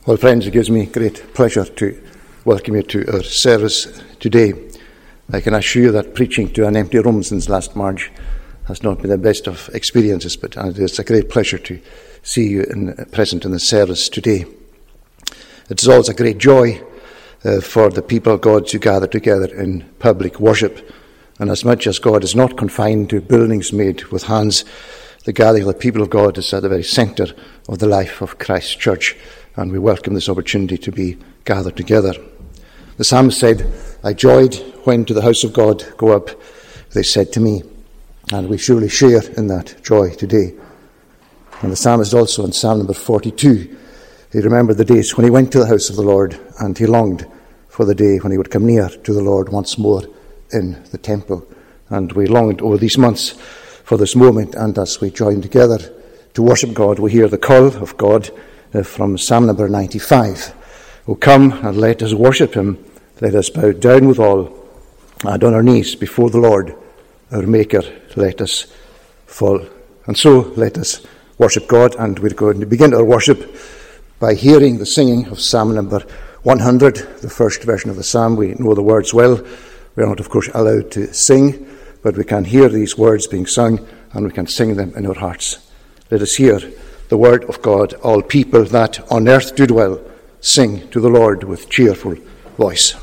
Well, friends, it gives me great pleasure to welcome you to our service today. I can assure you that preaching to an empty room since last March has not been the best of experiences, but it's a great pleasure to see you present in the service today. It is always a great joy for the people of God to gather together in public worship. And as much as God is not confined to buildings made with hands, the gathering of the people of God is at the very centre of the life of Christ's church. And we welcome this opportunity to be gathered together. The psalmist said, "I joyed when to the house of God go up, they said to me." And we surely share in that joy today. And the psalmist also in Psalm number 42, he remembered the days when he went to the house of the Lord, and he longed for the day when he would come near to the Lord once more in the temple. And we longed over these months for this moment, and as we join together to worship God, we hear the call of God from Psalm number 95. "O come and let us worship him, let us bow down with all, and on our knees before the Lord, our Maker, let us fall." And so let us worship God, and we're going to begin our worship by hearing the singing of Psalm number 100, the first version of the psalm. We know the words well. We are not, of course, allowed to sing, but we can hear these words being sung, and we can sing them in our hearts. Let us hear the word of God. "All people that on earth do dwell, sing to the Lord with cheerful voice."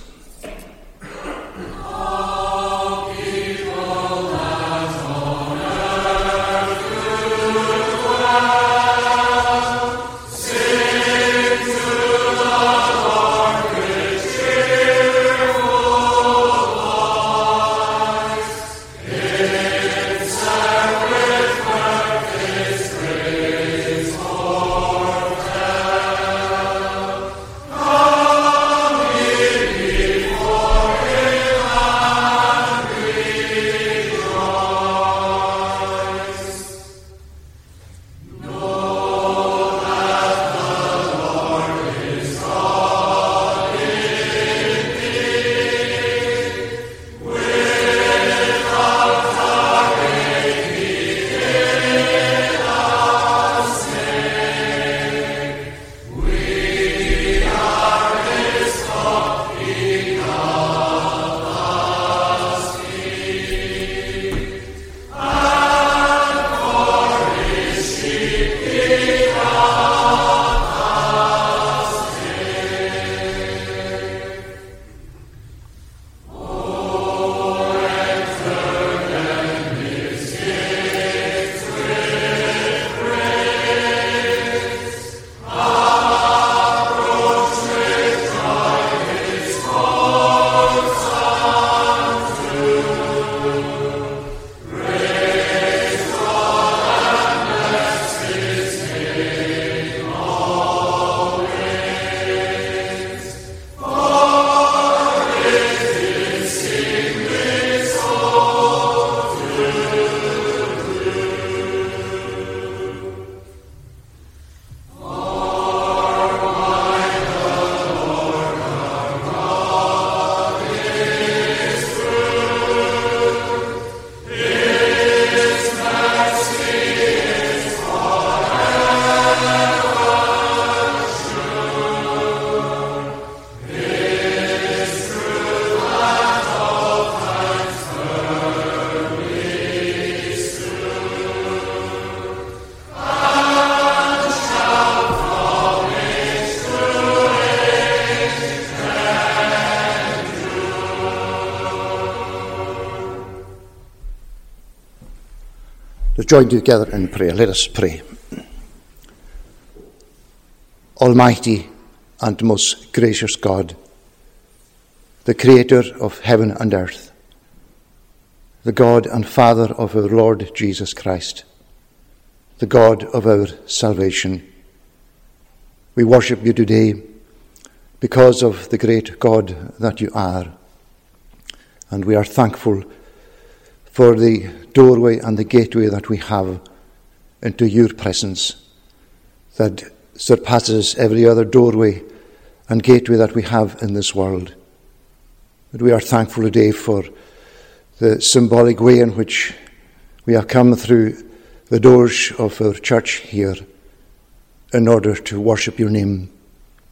Let's join together in prayer. Let us pray. Almighty and most gracious God, the Creator of heaven and earth, the God and Father of our Lord Jesus Christ, the God of our salvation, we worship you today because of the great God that you are, and we are thankful for the doorway and the gateway that we have into your presence that surpasses every other doorway and gateway that we have in this world. But we are thankful today for the symbolic way in which we have come through the doors of our church here in order to worship your name.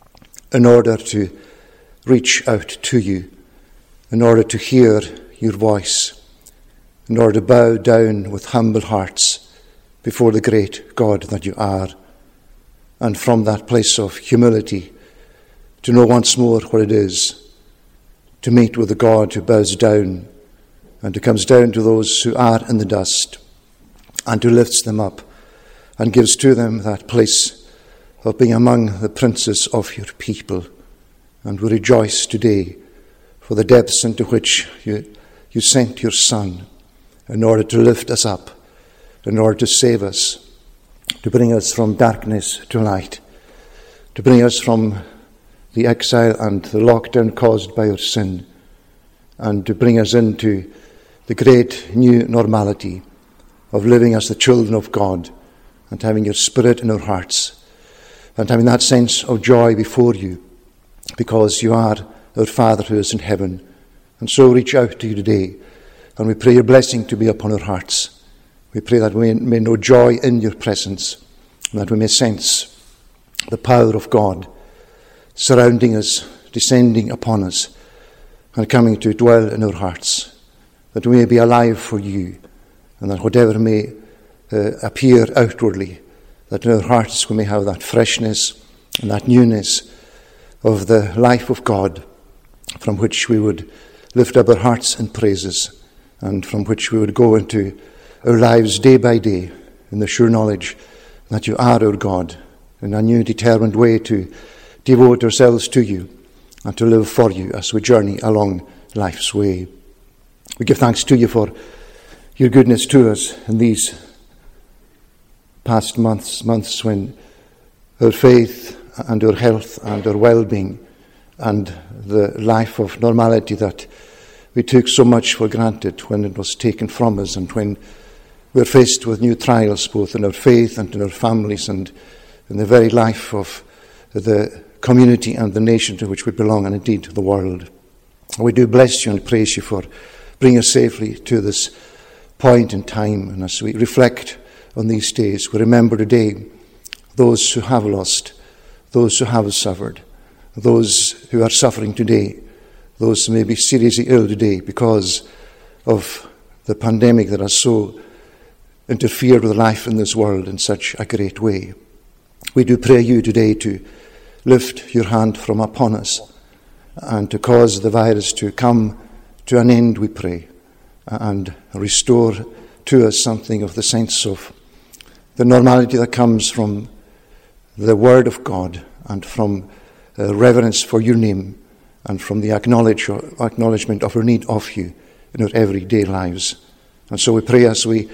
in order to reach out to you, in order to hear your voice, in order to bow down with humble hearts before the great God that you are, and from that place of humility to know once more what it is to meet with the God who bows down and who comes down to those who are in the dust and who lifts them up and gives to them that place of being among the princes of your people. And we rejoice today for the depths into which you sent your Son in order to lift us up, in order to save us, to bring us from darkness to light, to bring us from the exile and the lockdown caused by our sin, and to bring us into the great new normality of living as the children of God and having your Spirit in our hearts and having that sense of joy before you because you are our Father who is in heaven. And so reach out to you today, and we pray your blessing to be upon our hearts. We pray that we may know joy in your presence, and that we may sense the power of God surrounding us, descending upon us, and coming to dwell in our hearts, that we may be alive for you, and that whatever may appear outwardly, that in our hearts we may have that freshness and that newness of the life of God, from which we would lift up our hearts in praises, and from which we would go into our lives day by day in the sure knowledge that you are our God, in a new determined way to devote ourselves to you and to live for you as we journey along life's way. We give thanks to you for your goodness to us in these past months when our faith and our health and our well-being and the life of normality that we took so much for granted, when it was taken from us, and when we're faced with new trials both in our faith and in our families and in the very life of the community and the nation to which we belong, and indeed the world. We do bless you and praise you for bringing us safely to this point in time. And as we reflect on these days, we remember today those who have lost, those who have suffered, those who are suffering today, those who may be seriously ill today because of the pandemic that has so interfered with life in this world in such a great way. We do pray you today to lift your hand from upon us and to cause the virus to come to an end, we pray, and restore to us something of the sense of the normality that comes from the Word of God and from reverence for your name and from the acknowledgement of our need of you in our everyday lives. And so we pray, as we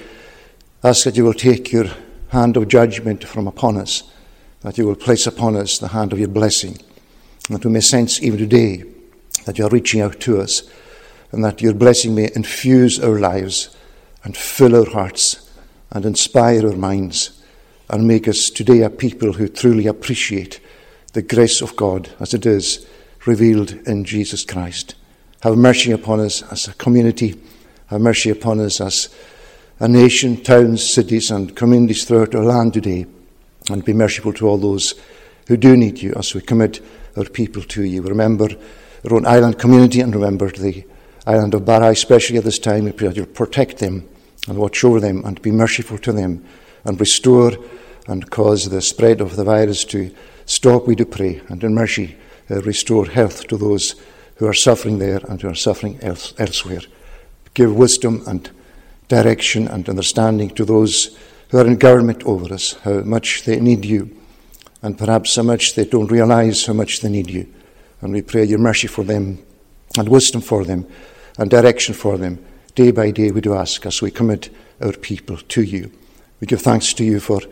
ask that you will take your hand of judgment from upon us, that you will place upon us the hand of your blessing, and that we may sense even today that you are reaching out to us, and that your blessing may infuse our lives and fill our hearts and inspire our minds and make us today a people who truly appreciate the grace of God as it is revealed in Jesus Christ. Have mercy upon us as a community. Have mercy upon us as a nation, towns, cities and communities throughout our land today. And be merciful to all those who do need you as we commit our people to you. Remember our own island community and remember the island of Barra, especially at this time. We pray that you'll protect them and watch over them and be merciful to them and restore and cause the spread of the virus to stop, we do pray, and in mercy restore health to those who are suffering there and who are suffering elsewhere. Give wisdom and direction and understanding to those who are in government over us, how much they need you, and perhaps how much they don't realize how much they need you. And we pray your mercy for them and wisdom for them and direction for them. Day by day we do ask as we commit our people to you. We give thanks to you for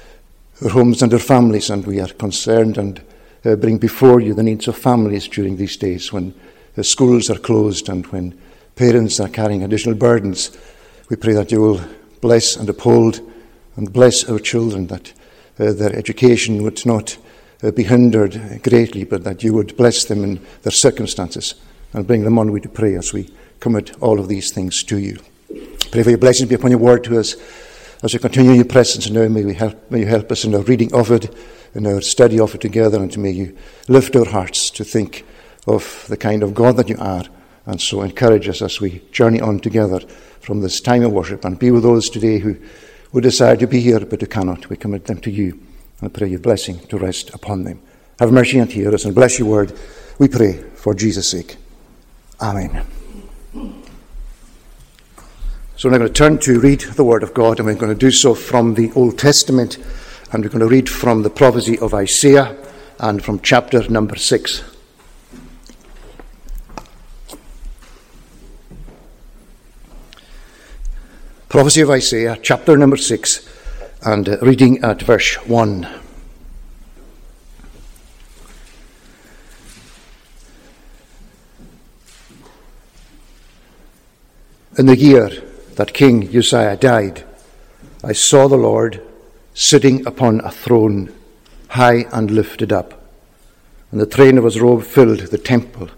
our homes and our families, and we are concerned and bring before you the needs of families during these days when the schools are closed and when parents are carrying additional burdens. We pray that you will bless and uphold and bless our children, that their education would not be hindered greatly, but that you would bless them in their circumstances and bring them on, we do pray, as we commit all of these things to you. Pray for your blessings be upon your word to us as we continue in your presence, and now may you help us in our reading of it in our study of it together, and may you lift our hearts to think of the kind of God that you are, and so encourage us as we journey on together from this time of worship, and be with those today who would desire to be here but who cannot. We commit them to you and pray your blessing to rest upon them. Have mercy and hear us, and bless your word, we pray, for Jesus' sake. Amen. So we're going to turn to read the word of God, and we're going to do so from the Old Testament, and we're going to read from the prophecy of Isaiah and from chapter number 6. Prophecy of Isaiah, chapter number 6, and reading at verse 1. In the year that King Uzziah died, I saw the Lord sitting upon a throne, high and lifted up, and the train of his robe filled the temple.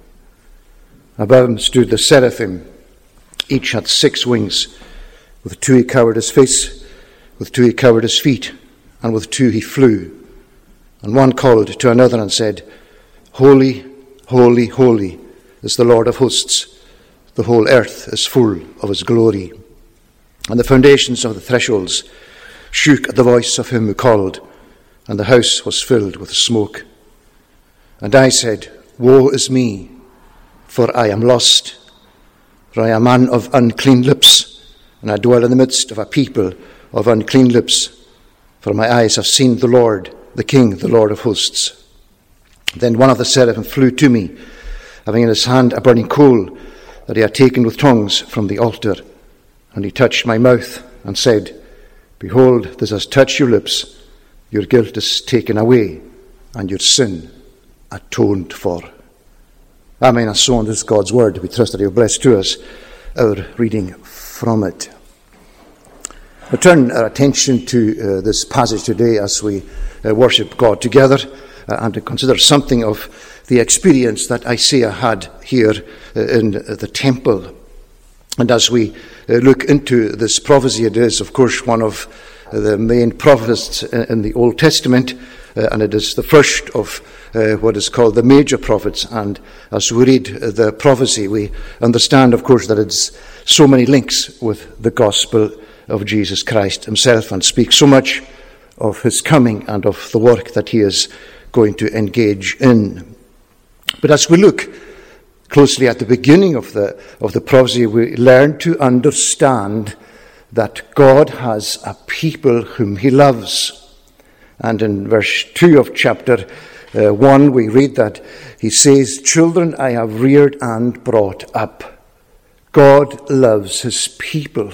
Above him stood the seraphim. Each had 6 wings. With 2 he covered his face, with 2 he covered his feet, and with 2 he flew. And one called to another and said, Holy, holy, holy is the Lord of hosts. The whole earth is full of his glory. And the foundations of the thresholds shook at the voice of him who called, and the house was filled with smoke. And I said, Woe is me, for I am lost, for I am a man of unclean lips, and I dwell in the midst of a people of unclean lips, for my eyes have seen the Lord, the King, the Lord of hosts. Then one of the seraphim flew to me, having in his hand a burning coal that he had taken with tongs from the altar. And he touched my mouth and said, Behold, this has touched your lips. Your guilt is taken away, and your sin atoned for. Amen. And so on is God's word. We trust that he will bless to us our reading from it. We'll turn our attention to this passage today as we worship God together and to consider something of the experience that Isaiah had here in the temple. And as we look into this prophecy, it is, of course, one of the main prophets in the Old Testament, and it is the first of what is called the major prophets. And as we read the prophecy, we understand, of course, that it's so many links with the gospel of Jesus Christ himself, and speaks so much of his coming and of the work that he is going to engage in. But as we look closely at the beginning of the prophecy, we learn to understand that God has a people whom he loves. And in verse 2 of chapter 1, we read that he says, Children I have reared and brought up. God loves his people.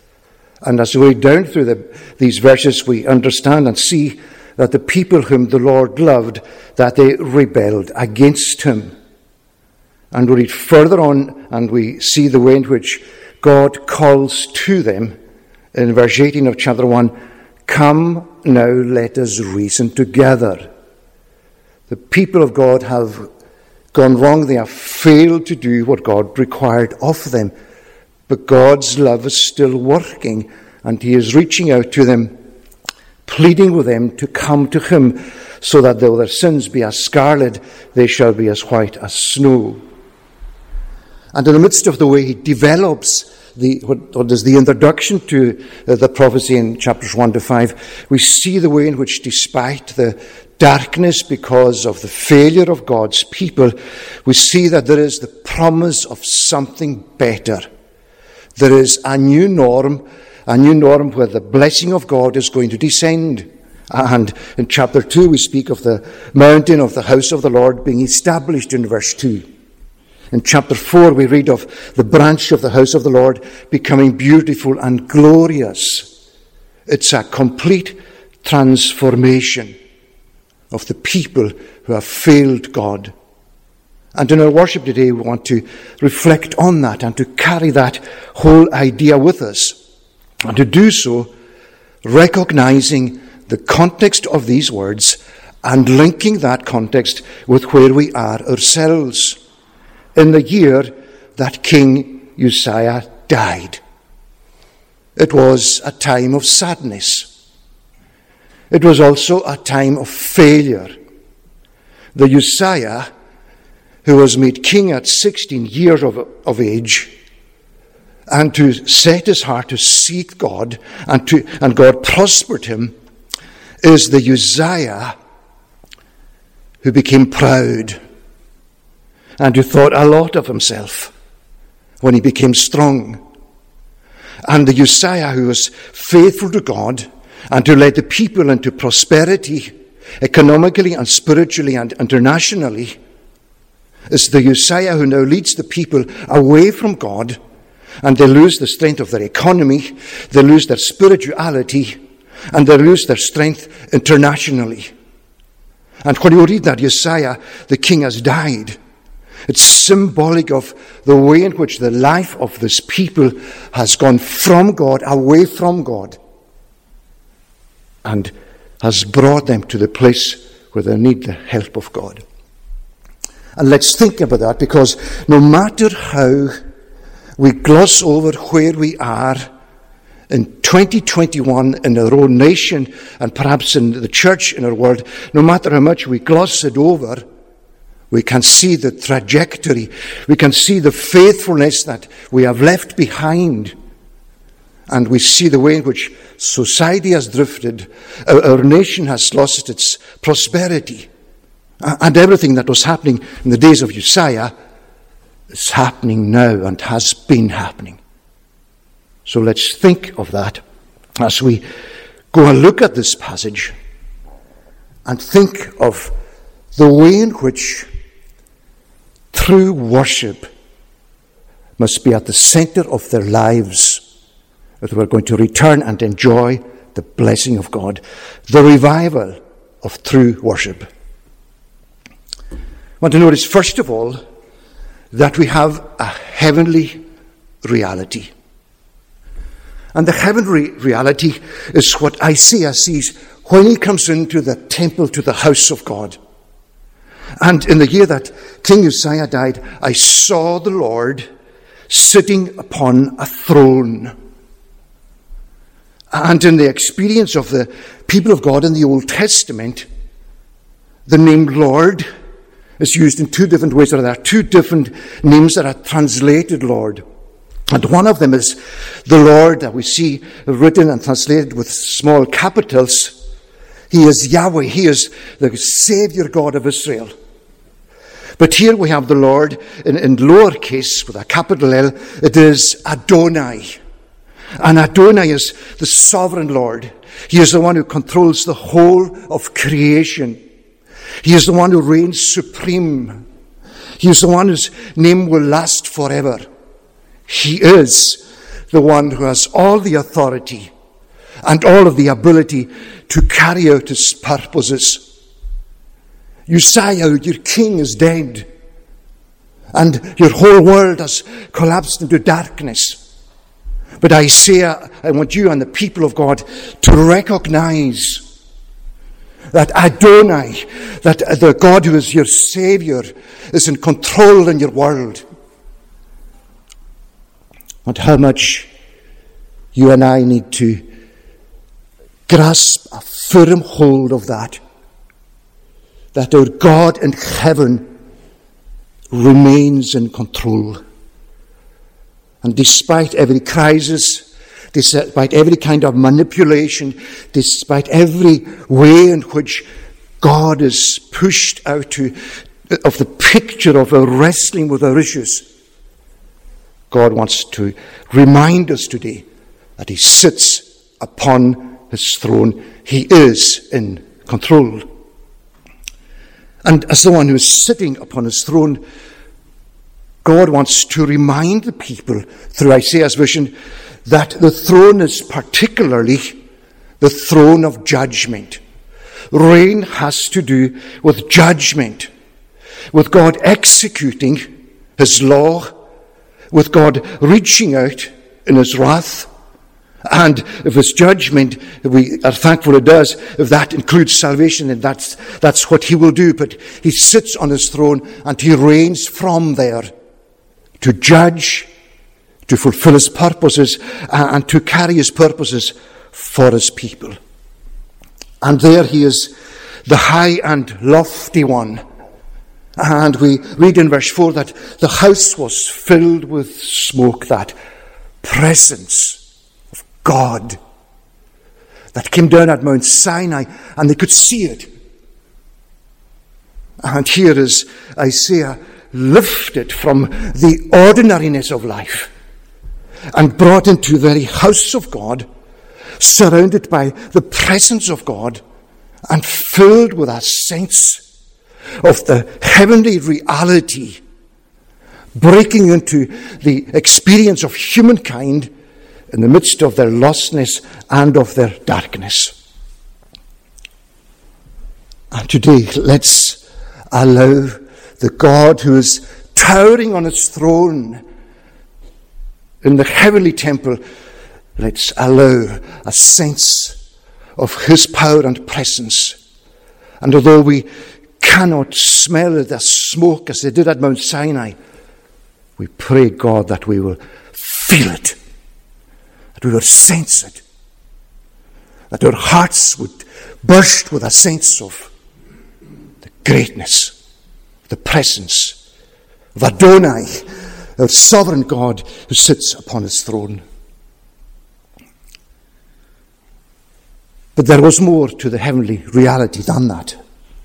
And as we read down through these verses, we understand and see that the people whom the Lord loved, that they rebelled against him. And we read further on, and we see the way in which God calls to them in verse 18 of chapter 1, Come now, let us reason together. The people of God have gone wrong. They have failed to do what God required of them. But God's love is still working, and he is reaching out to them, pleading with them to come to him, so that though their sins be as scarlet, they shall be as white as snow. And in the midst of the way he develops what is the introduction to the prophecy in chapters 1 to 5, we see the way in which, despite the darkness because of the failure of God's people, we see that there is the promise of something better. There is a new norm where the blessing of God is going to descend. And in chapter 2 we speak of the mountain of the house of the Lord being established in verse 2. In chapter 4 we read of the branch of the house of the Lord becoming beautiful and glorious. It's a complete transformation of the people who have failed God. And in our worship today we want to reflect on that and to carry that whole idea with us. And to do so, recognizing the context of these words and linking that context with where we are ourselves. In the year that King Uzziah died. It was a time of sadness. It was also a time of failure. The Uzziah, who was made king at 16 years of age, and to set his heart to seek God, and God prospered him, is the Uzziah who became proud and who thought a lot of himself when he became strong. And the Uzziah who was faithful to God and who led the people into prosperity, economically and spiritually and internationally, is the Uzziah who now leads the people away from God, and they lose the strength of their economy, they lose their spirituality, and they lose their strength internationally. And when you read that Uzziah, the king, has died, it's symbolic of the way in which the life of this people has gone from God, away from God, and has brought them to the place where they need the help of God. And let's think about that, because no matter how we gloss over where we are in 2021 in our own nation and perhaps in the church in our world, no matter how much we gloss it over, we can see the trajectory. We can see the faithfulness that we have left behind. And we see the way in which society has drifted. Our nation has lost its prosperity. And everything that was happening in the days of Uzziah is happening now and has been happening. So let's think of that as we go and look at this passage and think of the way in which true worship must be at the center of their lives if we're going to return and enjoy the blessing of God, the revival of true worship. I want to notice, first of all, that we have a heavenly reality. And the heavenly reality is what Isaiah sees when he comes into the temple, to the house of God. And in the year that King Uzziah died, I saw the Lord sitting upon a throne. And in the experience of the people of God in the Old Testament, the name Lord is used in two different ways. There are two different names that are translated Lord. And one of them is the Lord that we see written and translated with small capitals. He is Yahweh. He is the Savior God of Israel. But here we have the Lord in lowercase with a capital L. It is Adonai. And Adonai is the sovereign Lord. He is the one who controls the whole of creation. He is the one who reigns supreme. He is the one whose name will last forever. He is the one who has all the authority and all of the ability to carry out his purposes. Uzziah, your king, is dead, and your whole world has collapsed into darkness. But Isaiah, I want you and the people of God to recognize that Adonai, that the God who is your Savior, is in control in your world. And how much you and I need to grasp a firm hold of that our God in heaven remains in control. And despite every crisis, despite every kind of manipulation, despite every way in which God is pushed out of the picture of our wrestling with our issues, God wants to remind us today that he sits upon his throne. He is in control. And as the one who is sitting upon his throne, God wants to remind the people through Isaiah's vision that the throne is particularly the throne of judgment. Reign has to do with judgment, with God executing his law, with God reaching out in his wrath. And if his judgment, we are thankful it does, if that includes salvation, then that's what he will do. But he sits on his throne and he reigns from there to judge, to fulfill his purposes, and to carry his purposes for his people. And there he is, the high and lofty one. And we read in verse 4 that the house was filled with smoke, that presence of God that came down at Mount Sinai, and they could see it. And here is Isaiah lifted from the ordinariness of life and brought into the very house of God, surrounded by the presence of God and filled with a sense of the heavenly reality breaking into the experience of humankind in the midst of their lostness and of their darkness. And today, let's allow the God who is towering on his throne in the heavenly temple, let's allow a sense of his power and presence. And although we cannot smell the smoke as they did at Mount Sinai, we pray, God, that we will feel it, that we will sense it, that our hearts would burst with a sense of the greatness, the presence of Adonai, our sovereign God who sits upon his throne. But there was more to the heavenly reality than that.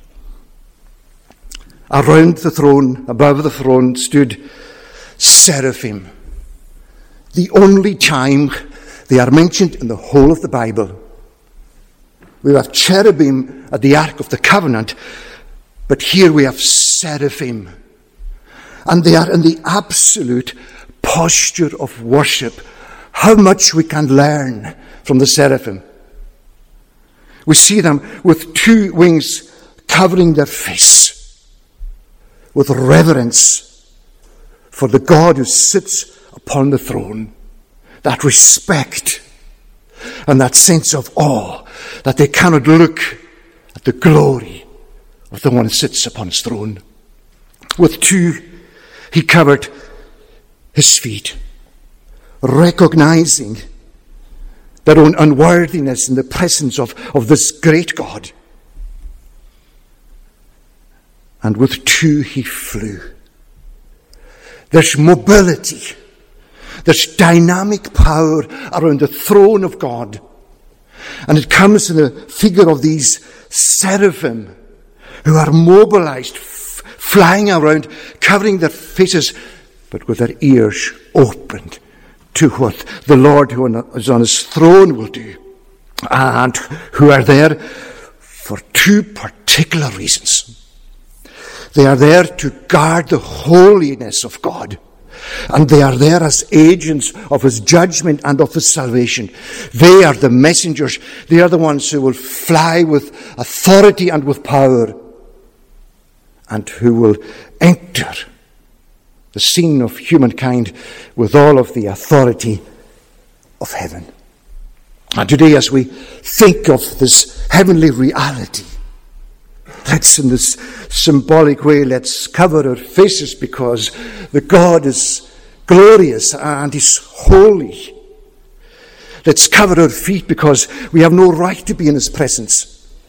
Around the throne, above the throne, stood seraphim. The only time they are mentioned in the whole of the Bible. We have cherubim at the Ark of the Covenant, but here we have seraphim. And they are in the absolute posture of worship. How much we can learn from the seraphim. We see them with two wings covering their face, with reverence for the God who sits upon the throne. That respect and that sense of awe that they cannot look at the glory of the one who sits upon his throne. With two, he covered his feet, recognizing their own unworthiness in the presence of this great God. And with two, he flew. There's mobility. There's dynamic power around the throne of God. And it comes in the figure of these seraphim who are mobilized, flying around, covering their faces, but with their ears opened to what the Lord who is on his throne will do. And who are there for two particular reasons. They are there to guard the holiness of God. And they are there as agents of his judgment and of his salvation. They are the messengers. They are the ones who will fly with authority and with power, and who will enter the scene of humankind with all of the authority of heaven. And today, as we think of this heavenly reality, let's, in this symbolic way, let's cover our faces, because the God is glorious and is holy. Let's cover our feet because we have no right to be in his presence.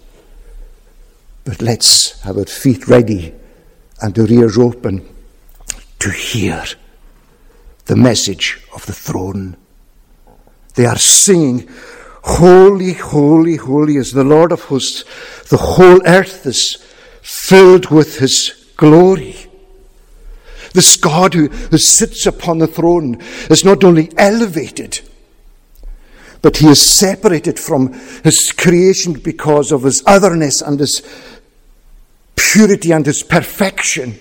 But let's have our feet ready and our ears open to hear the message of the throne. They are singing, "Holy, holy, holy is the Lord of hosts. The whole earth is filled with his glory." This God who sits upon the throne is not only elevated, but he is separated from his creation because of his otherness and his purity and his perfection.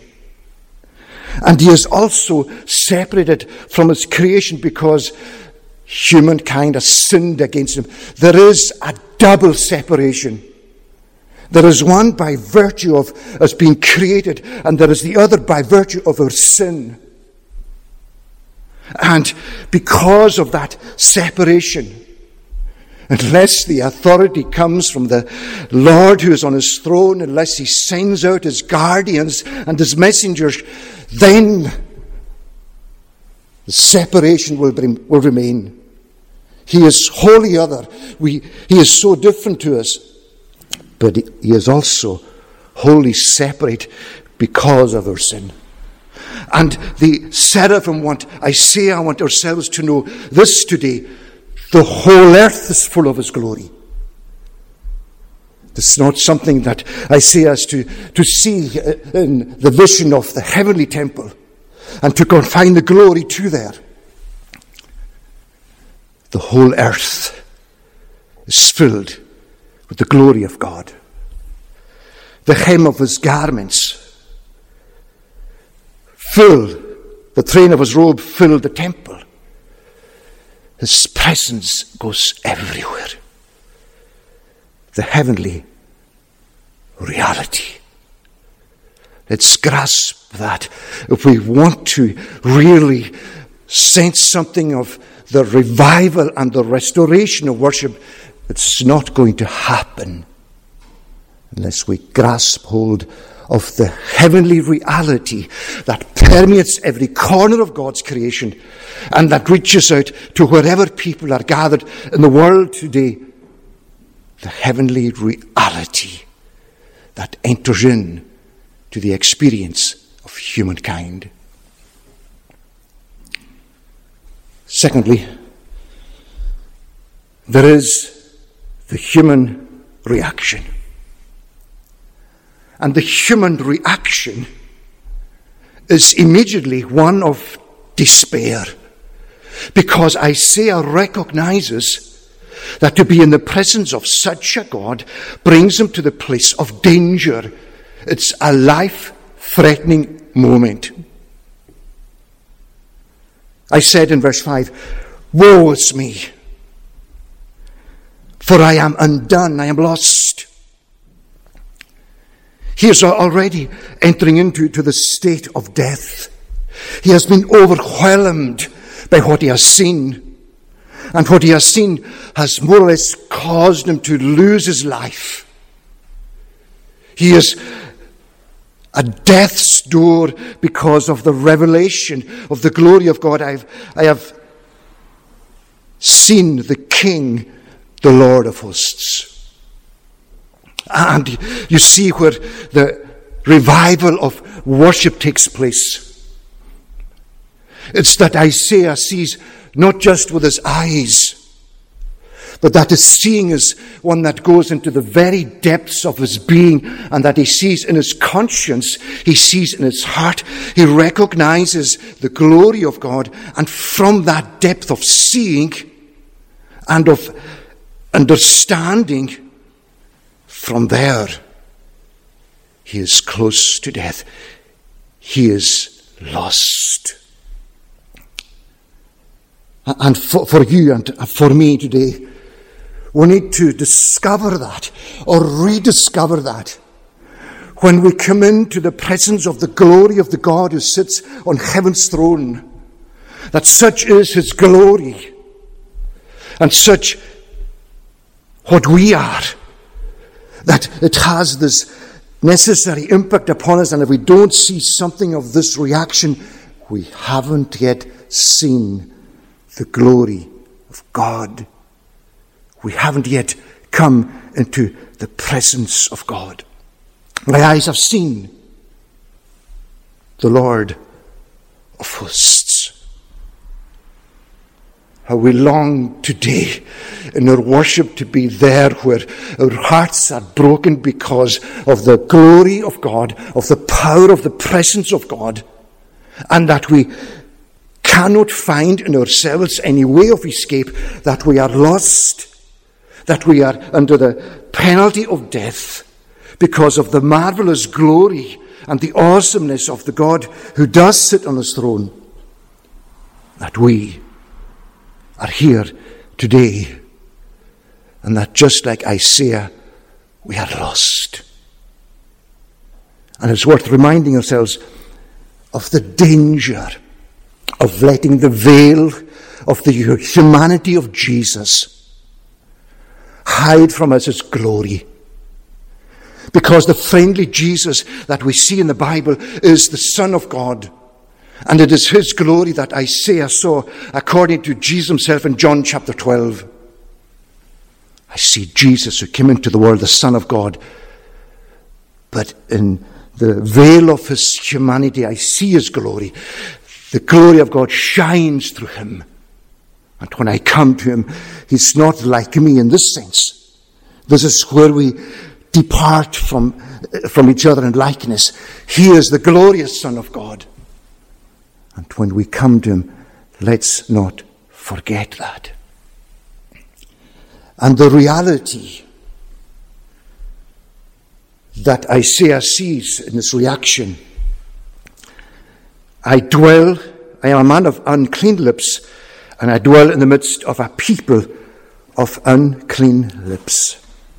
And he is also separated from his creation because humankind has sinned against him. There is a double separation. There is one by virtue of us being created, and there is the other by virtue of our sin. And because of that separation, unless the authority comes from the Lord who is on his throne, unless he sends out his guardians and his messengers, then the separation will remain. He is wholly other. He is so different to us. but he is also wholly separate because of our sin. And the seraphim Isaiah want ourselves to know this today: the whole earth is full of his glory. It's not something that Isaiah has to see in the vision of the heavenly temple and to confine the glory to there. The whole earth is filled with the glory of God. The hem of his garments the train of his robe filled the temple. His presence goes everywhere. The heavenly reality. Let's grasp that if we want to really sense something of the revival and the restoration of worship. It's not going to happen unless we grasp hold of the heavenly reality that permeates every corner of God's creation and that reaches out to wherever people are gathered in the world today. The heavenly reality that enters in to the experience of humankind. Secondly, there is the human reaction. And the human reaction is immediately one of despair, because Isaiah recognizes that to be in the presence of such a God brings him to the place of danger. It's a life-threatening moment. I said in verse 5, "Woe is me, for I am undone, I am lost." He is already entering into the state of death. He has been overwhelmed by what he has seen. And what he has seen has more or less caused him to lose his life. He is at death's door because of the revelation of the glory of God. I have seen the King, the Lord of hosts. And you see where the revival of worship takes place. It's that Isaiah sees not just with his eyes, but that his seeing is one that goes into the very depths of his being, and that he sees in his conscience, he sees in his heart, he recognizes the glory of God, and from that depth of seeing and of understanding, from there, he is close to death. He is lost. And for you and for me today, we need to discover that or rediscover that when we come into the presence of the glory of the God who sits on heaven's throne, that such is his glory and such what we are, that it has this necessary impact upon us. And if we don't see something of this reaction, we haven't yet seen the glory of God. We haven't yet come into the presence of God. My eyes have seen the Lord of hosts. How we long today in our worship to be there where our hearts are broken because of the glory of God, of the power of the presence of God, and that we cannot find in ourselves any way of escape, that we are lost, that we are under the penalty of death because of the marvelous glory and the awesomeness of the God who does sit on his throne, that we are here today, and that just like Isaiah, we are lost. And it's worth reminding ourselves of the danger of letting the veil of the humanity of Jesus hide from us his glory. Because the friendly Jesus that we see in the Bible is the Son of God. And it is his glory that Isaiah saw according to Jesus himself in John chapter 12. I see Jesus who came into the world, the Son of God. But in the veil of his humanity, I see his glory. The glory of God shines through him. And when I come to him, he's not like me in this sense. This is where we depart from each other in likeness. He is the glorious Son of God. And when we come to him, let's not forget that. And the reality that Isaiah sees in his reaction, I am a man of unclean lips, and I dwell in the midst of a people of unclean lips.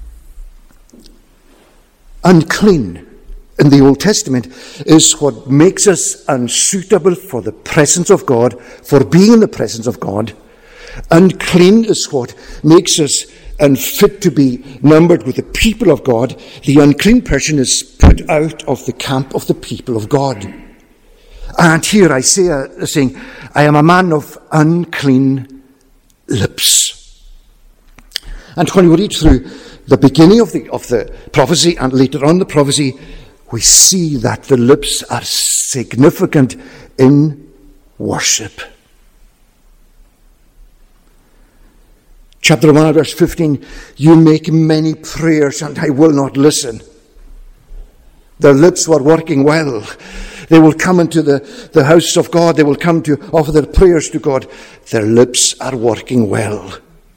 Unclean in the Old Testament is what makes us unsuitable for the presence of God, for being in the presence of God. Unclean is what makes us unfit to be numbered with the people of God. The unclean person is put out of the camp of the people of God. And here Isaiah is saying, I am a man of unclean lips. And when we read through the beginning of the prophecy and later on the prophecy, we see that the lips are significant in worship. Chapter 1, verse 15, you make many prayers and I will not listen. Their lips were working well. They will come into the house of God. They will come to offer their prayers to God. Their lips are working well.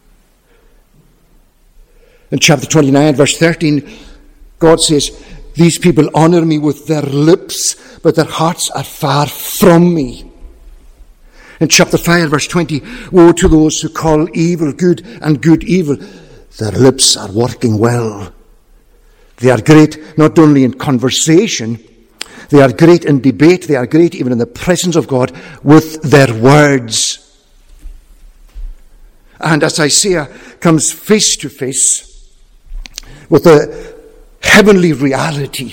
In chapter 29, verse 13, God says, these people honor me with their lips, but their hearts are far from me. In chapter 5, verse 20, woe to those who call evil good and good evil. Their lips are working well. They are great not only in conversation, they are great in debate, they are great even in the presence of God with their words. And as Isaiah comes face to face with the heavenly reality,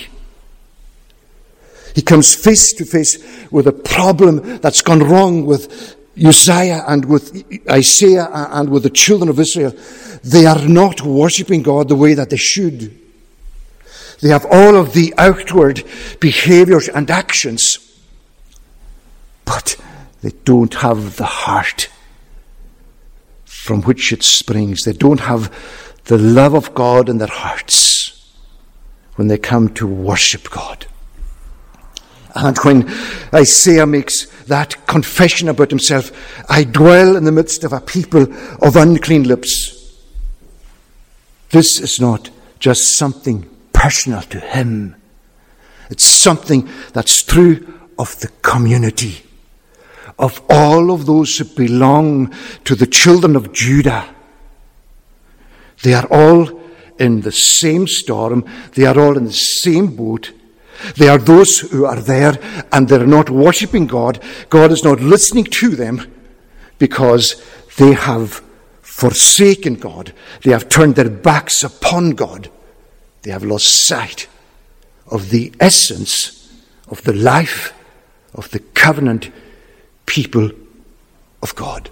he comes face to face with a problem that's gone wrong with Uzziah and with Isaiah and with the children of Israel. They are not worshipping God the way that they should. They have all of the outward behaviors and actions, but they don't have the heart from which it springs. They don't have the love of God in their hearts when they come to worship God. And when Isaiah makes that confession about himself, I dwell in the midst of a people of unclean lips, this is not just something personal to him. It's something that's true of the community, of all of those who belong to the children of Judah. They are all in the same storm. They are all in the same boat. They are those who are there and they're not worshipping God. God is not listening to them because they have forsaken God. They have turned their backs upon God. They have lost sight of the essence of the life of the covenant people of God.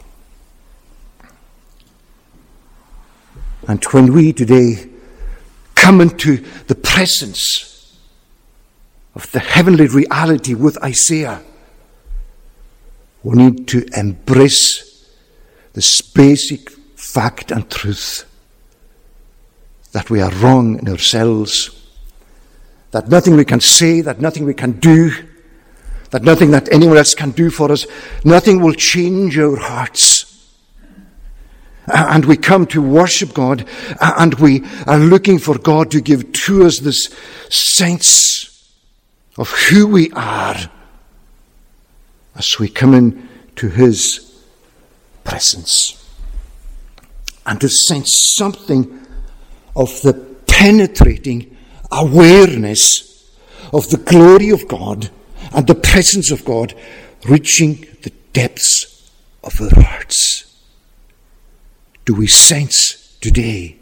And when we today come into the presence of the heavenly reality with Isaiah, we need to embrace this basic fact and truth that we are wrong in ourselves, that nothing we can say, that nothing we can do, that nothing that anyone else can do for us, nothing will change our hearts. And we come to worship God, and we are looking for God to give to us this sense of who we are as we come in to his presence, and to sense something of the penetrating awareness of the glory of God and the presence of God reaching the depths of our hearts. Do we sense today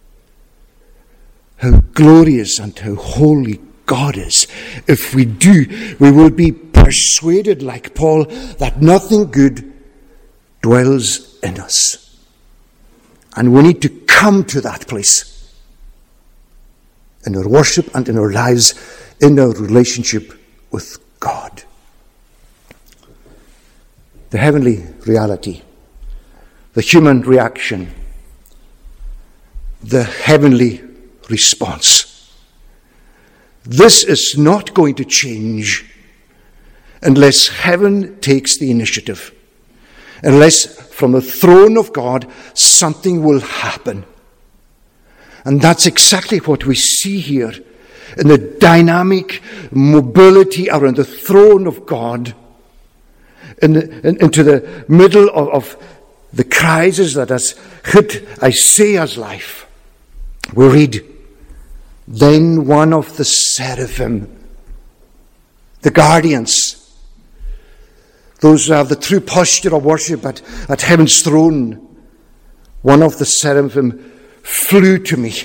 how glorious and how holy God is? If we do, we will be persuaded, like Paul, that nothing good dwells in us. And we need to come to that place in our worship and in our lives, in our relationship with God. The heavenly reality, the human reaction, the heavenly response. This is not going to change unless heaven takes the initiative, unless from the throne of God something will happen. And that's exactly what we see here in the dynamic mobility around the throne of God, into the middle of the crisis that has hit Isaiah's life. We read, then one of the seraphim, the guardians, those who have the true posture of worship at heaven's throne, one of the seraphim flew to me.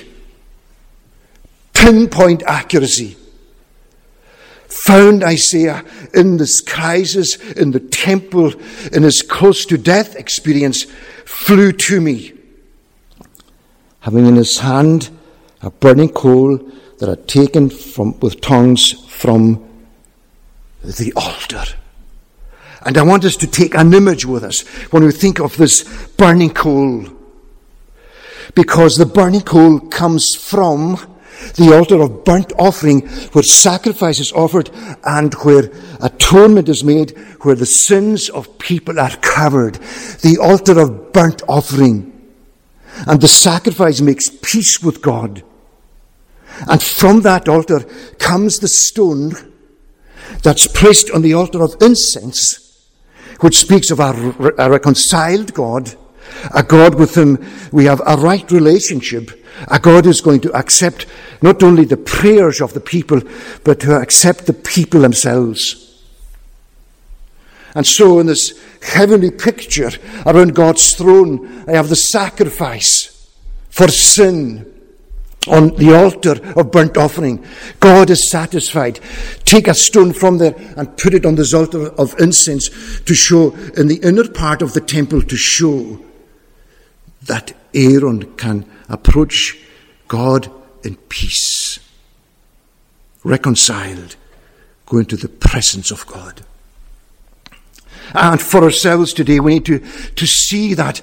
Pinpoint accuracy. Found Isaiah in this crisis, in the temple, in his close to death experience, flew to me, having in his hand a burning coal that had taken with tongues from the altar. And I want us to take an image with us when we think of this burning coal, because the burning coal comes from the altar of burnt offering, where sacrifice is offered and where atonement is made, where the sins of people are covered. The altar of burnt offering. And the sacrifice makes peace with God. And from that altar comes the stone that's placed on the altar of incense, which speaks of a reconciled God, a God with whom we have a right relationship, a God who's going to accept not only the prayers of the people, but to accept the people themselves. And so in this heavenly picture around God's throne, I have the sacrifice for sin on the altar of burnt offering. God is satisfied. Take a stone from there and put it on this altar of incense to show in the inner part of the temple, to show that Aaron can approach God in peace, reconciled, go into the presence of God. And for ourselves today, we need to see that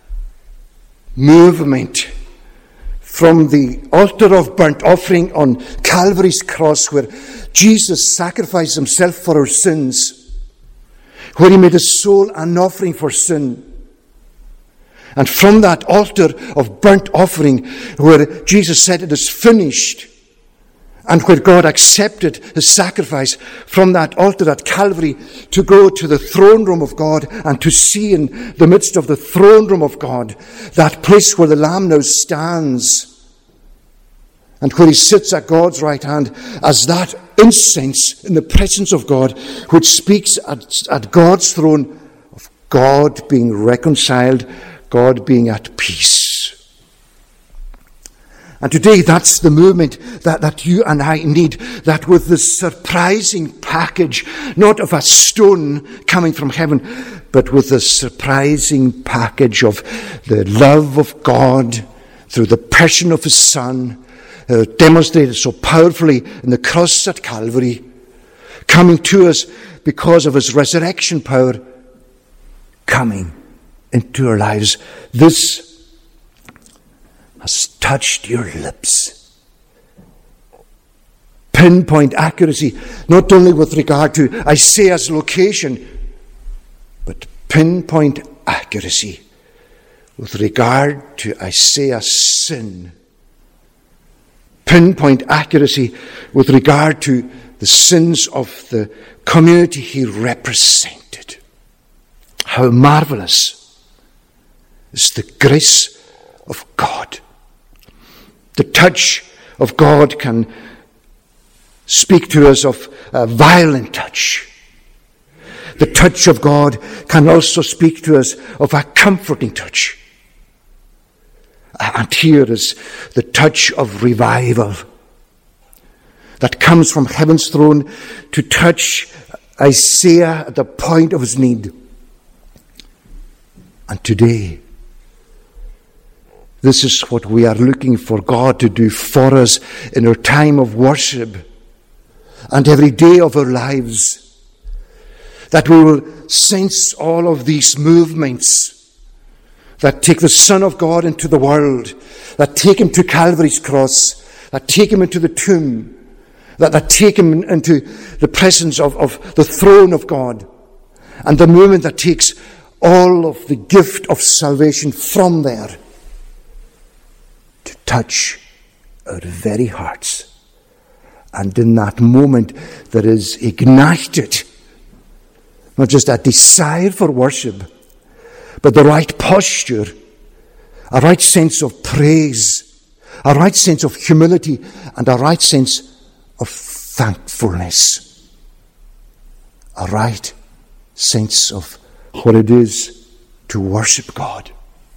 movement from the altar of burnt offering on Calvary's cross, where Jesus sacrificed himself for our sins, where he made his soul an offering for sin. And from that altar of burnt offering, where Jesus said it is finished, and where God accepted his sacrifice, from that altar at Calvary, to go to the throne room of God and to see in the midst of the throne room of God, that place where the Lamb now stands, and where he sits at God's right hand as that incense in the presence of God, which speaks at God's throne of God being reconciled, God being at peace. And today that's the movement that you and I need, that with this surprising package, not of a stone coming from heaven, but with the surprising package of the love of God through the passion of his Son, demonstrated so powerfully in the cross at Calvary, coming to us because of his resurrection power, coming into our lives. This has touched your lips. Pinpoint accuracy, not only with regard to Isaiah's location, but pinpoint accuracy with regard to Isaiah's sin. Pinpoint accuracy with regard to the sins of the community he represented. How marvelous is the grace of God. The touch of God can speak to us of a violent touch. The touch of God can also speak to us of a comforting touch. And here is the touch of revival that comes from heaven's throne to touch Isaiah at the point of his need. And today, This is what we are looking for God to do for us in our time of worship and every day of our lives. That we will sense all of these movements that take the Son of God into the world, that take him to Calvary's cross, that take him into the tomb, that take him into the presence of the throne of God, and the moment that takes all of the gift of salvation from there to touch our very hearts. And in that moment there is ignited not just a desire for worship, but the right posture, a right sense of praise, a right sense of humility, and a right sense of thankfulness. A right sense of what it is to worship God.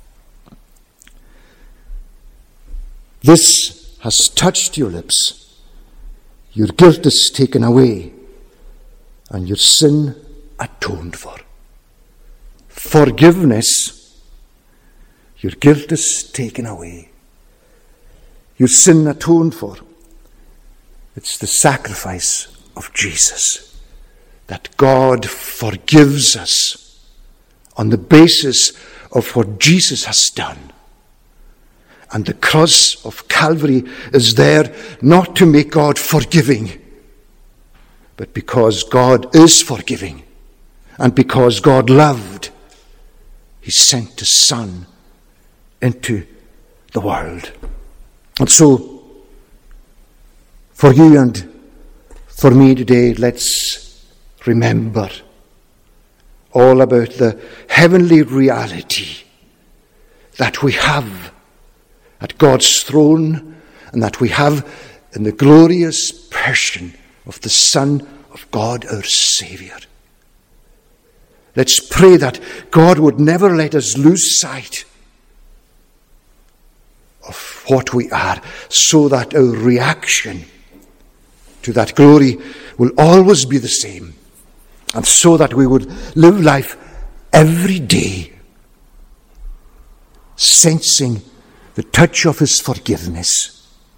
This has touched your lips. Your guilt is taken away, and your sin atoned for. Forgiveness, your guilt is taken away. Your sin atoned for. It's the sacrifice of Jesus, that God forgives us on the basis of what Jesus has done. And the cross of Calvary is there not to make God forgiving, but because God is forgiving. And because God loved, he sent his Son into the world. And so, for you and for me today, let's remember all about the heavenly reality that we have at God's throne, and that we have in the glorious person of the Son of God, our Saviour. Let's pray that God would never let us lose sight of what we are, so that our reaction to that glory will always be the same, and so that we would live life every day sensing the touch of his forgiveness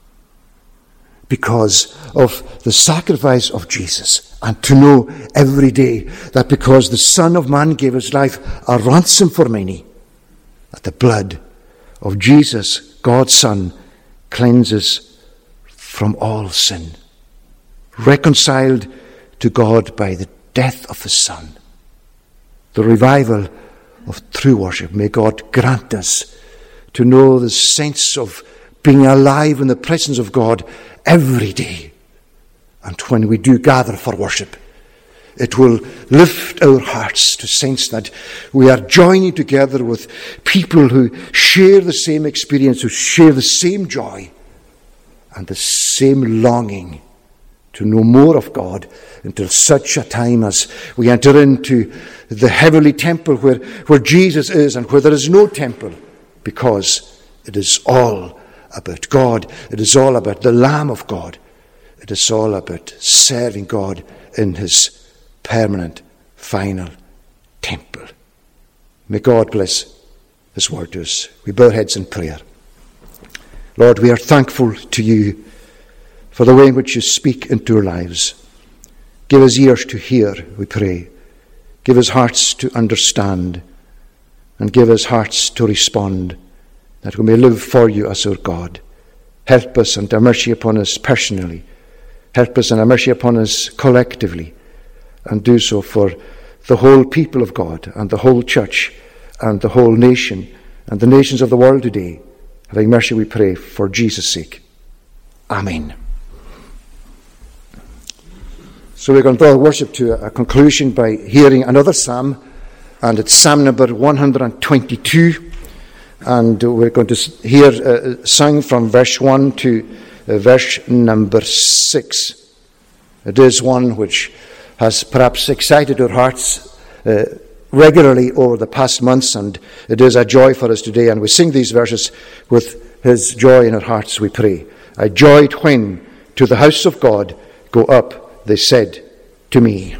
because of the sacrifice of Jesus, and to know every day that because the Son of Man gave his life a ransom for many, that the blood of Jesus, God's Son, cleanses from all sin, reconciled to God by the death of the Son. The revival of true worship. May God grant us to know the sense of being alive in the presence of God every day. And when we do gather for worship, it will lift our hearts to sense that we are joining together with people who share the same experience, who share the same joy and the same longing to know more of God, until such a time as we enter into the heavenly temple where Jesus is, and where there is no temple, because it is all about God. It is all about the Lamb of God. It is all about serving God in his permanent, final temple. May God bless his word to us. We bow our heads in prayer. Lord, we are thankful to you for the way in which you speak into our lives. Give us ears to hear, we pray. Give us hearts to understand, and give us hearts to respond, that we may live for you as our God. Help us and have mercy upon us personally. Help us and have mercy upon us collectively, and do so for the whole people of God and the whole church and the whole nation and the nations of the world today. Having mercy, we pray, for Jesus' sake. Amen. So we're going to draw worship to a conclusion by hearing another psalm, and it's Psalm number 122. And we're going to hear sung from verse 1 to verse number 6. It is one which has perhaps excited our hearts regularly over the past months, and it is a joy for us today. And we sing these verses with his joy in our hearts, we pray. I joyed when to the house of God go up, they said to me.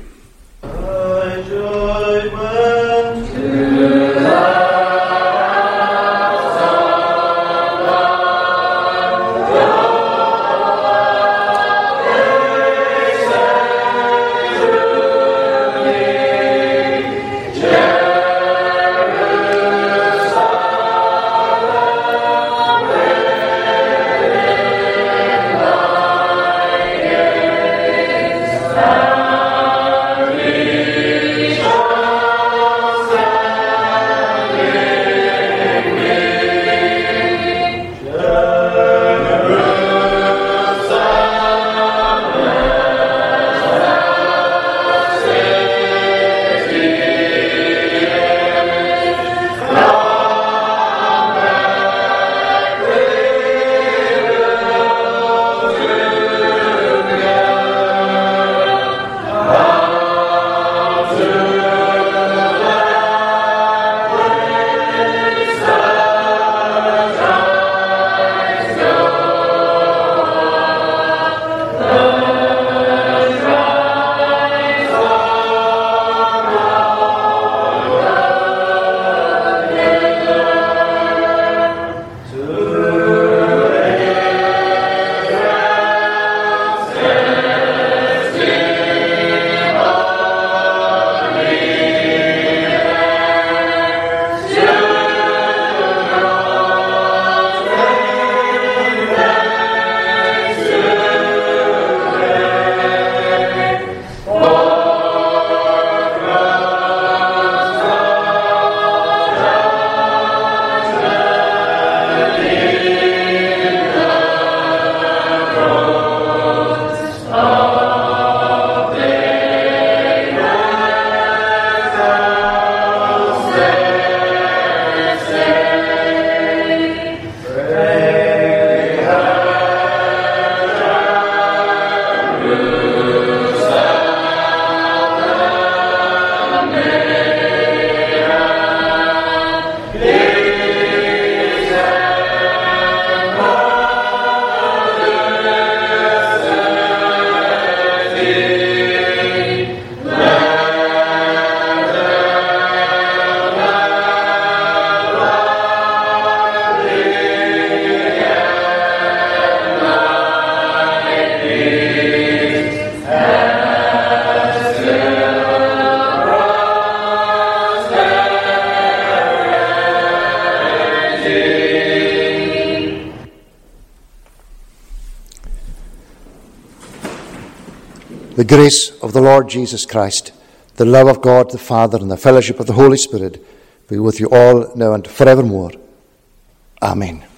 The grace of the Lord Jesus Christ, the love of God the Father, and the fellowship of the Holy Spirit be with you all now and forevermore. Amen.